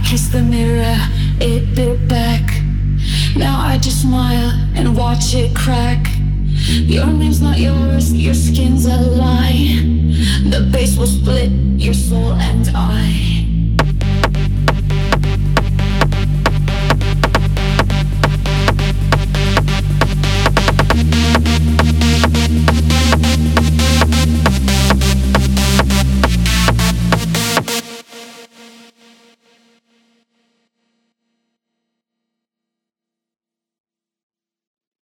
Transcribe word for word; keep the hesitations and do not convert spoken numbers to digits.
kissed the mirror, it bit back. Now I just smile and watch it crack. Your name's not yours, your skin's a lie. The base will split your soul